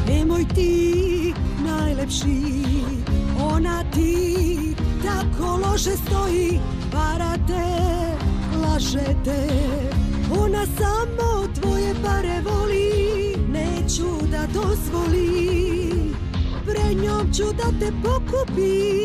Moj ti najlepši, ona ti tako loše stoji, vara te, laže te. Ona samo tvoje pare voli, neću da dozvoli, pred njom ću da te pokupim.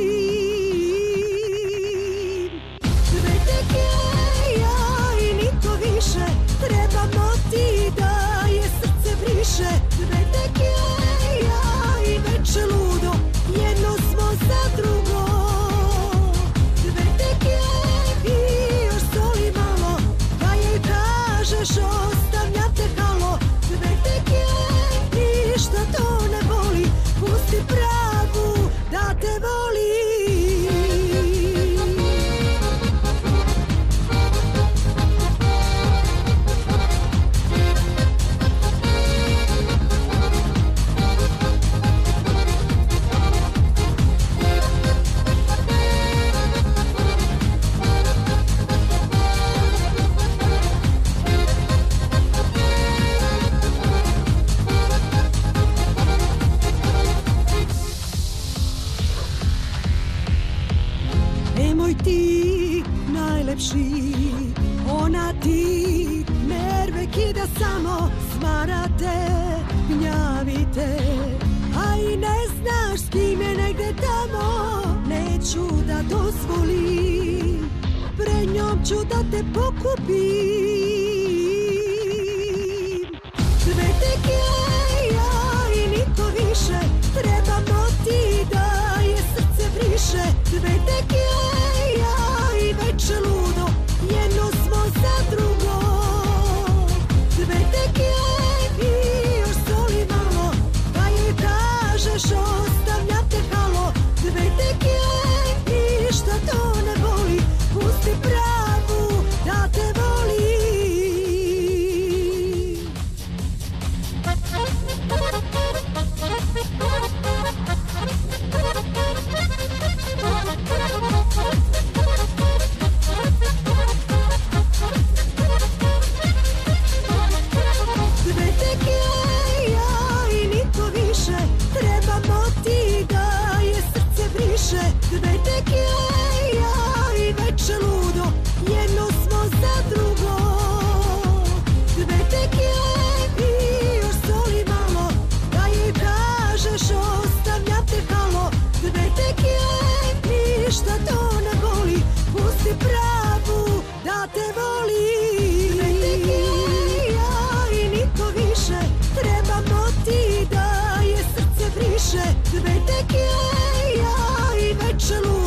Cveteke ja i niko više, trebamo ti da je srce briše. Cveteke ja i veče ludo, jedno smo za drugo. Cveteke i još soli malo, da jej kažeš ostavlja te halo. Cveteke ništa to ne boli, pusti pravu da te voli. Moj ti najlepši, ona ti nerve kida samo, smarate, gnjavite, a i ne znaš s kim je negde tamo. Neću da dozvolim, pred njom ću da te pokupim. Cveteke ja i niko više, trebamo ti da je srce briše. Cveteke ja i veče ludo, jedno smo za drugo. Cveteke i još soli malo, da jej kažeš ostavlja te halo. Cveteke ništa to ne boli, pusti pravu da te voli. Cveteke ja i niko više, trebamo ti da je srce briše. Cveteke ja i veče ludo, jedno smo za drugo. Cveteke i još soli malo, da jej kažeš ostavlja te halo. Cveteke ništa to ne boli, pusti pravu da te voli. Cveteke ja i niko više, trebamo ti da je srce briše. Cveteke ja i veče ludo,